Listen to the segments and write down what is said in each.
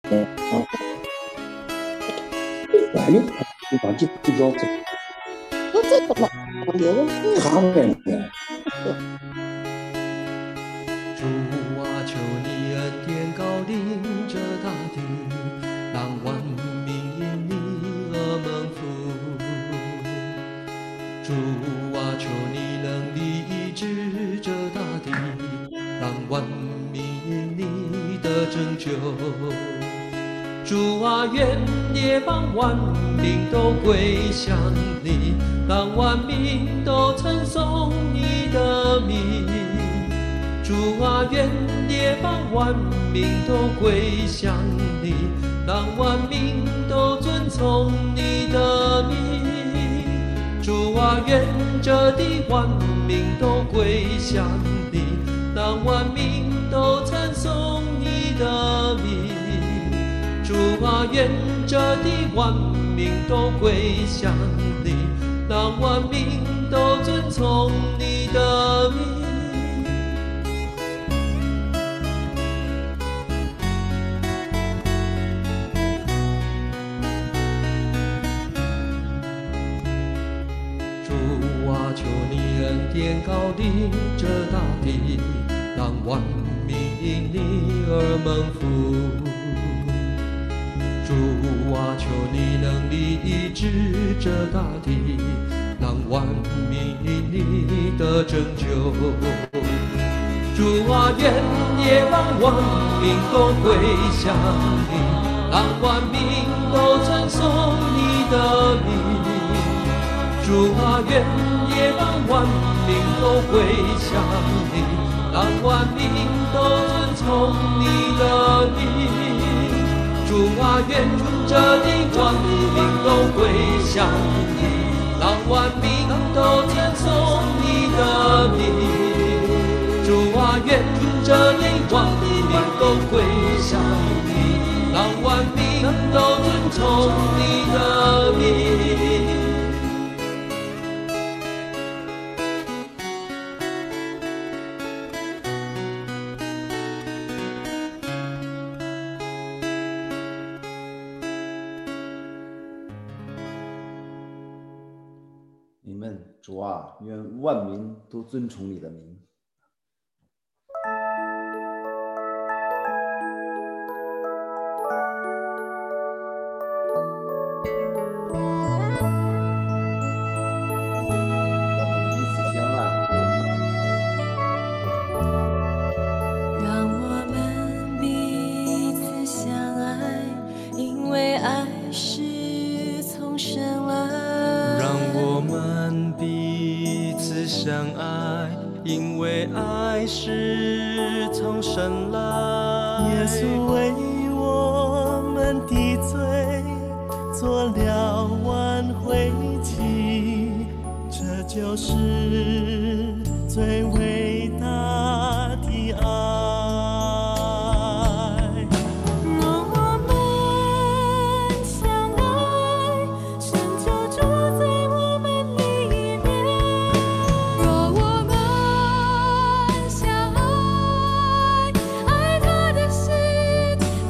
Velho, bagi tujuh 主啊，求你恩典高临这大地，让万民因你而蒙福。主啊，求你能力医治这大地，让万民因你的拯救。主啊，愿列邦万民都归向你，让万民都称颂你的名。主啊，愿列邦万民都归向你，让万民都尊崇你的名。主啊，愿这地万民都归向你，让万民都称颂你的名。主啊，愿这地万民都归向你，让万民都尊崇你的名。主啊，求你恩典高临这大地，让万民因你而蒙福。主啊，求你能力医治这大地，让万民因你的拯救。主啊，愿列邦万民都归向你，让万民都称颂你的名。主啊，愿列邦万民都归向你，让万民都尊崇你的名。主啊，愿这地万民都归向你，让万民都称颂你的名。主啊，愿这地万民都归向你，让万民都尊崇你的名。 你们主啊，愿万民都尊崇你的名。 让我们彼此相爱，因为爱是从神来。 让我们彼此相爱，因为爱是从神来。 耶稣为我们的罪做了挽回祭，这就是最伟大的爱。 若我们相爱，神就住在我们里面。若我们相爱，爱他的心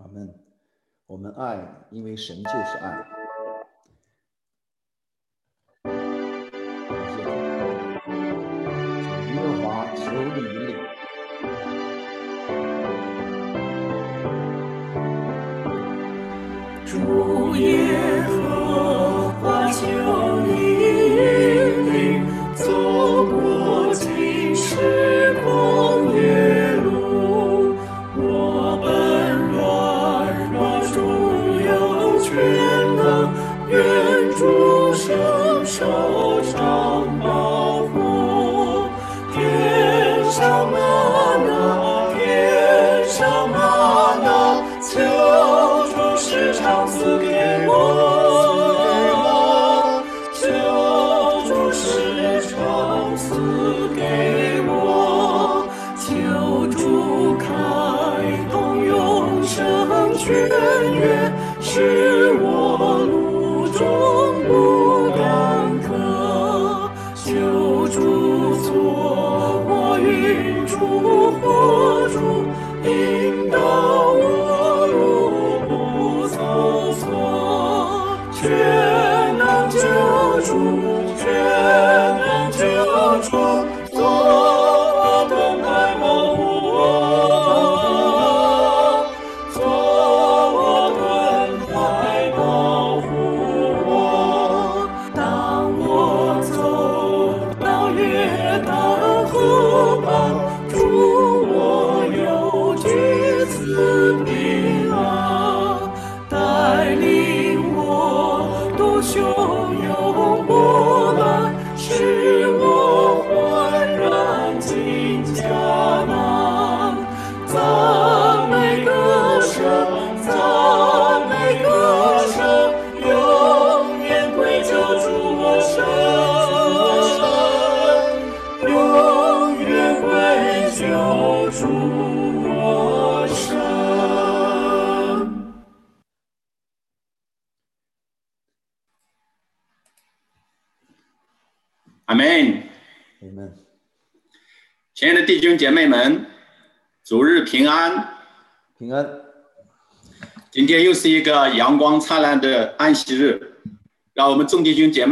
阿门。我们爱，因为神就是爱。感谢主，主耶和华，求你引领。 主耶和华，求你引领，走过今世光夜路。我本软弱，主有全能，愿主伸手掌保护。天上吗哪，天上吗哪，求主时常赐给我，求主时常赐给我，求主开通永生泉源，使我路中不干渴。求主做我云柱火柱，引导我路不走错。全能救主，全能救主，做我盾牌保护我，做我盾牌保护我。当我走到约旦河旁，主我有举子平安，带领我渡汹涌波澜，使我焕然进迦南。赞美歌声，赞美歌声，永远归救主我神，永远归救主我神。 阿门。 阿门。 亲爱的弟兄姐妹们，主日平安。 平安。 今天又是一个阳光灿烂的安息日，让我们众弟兄姐妹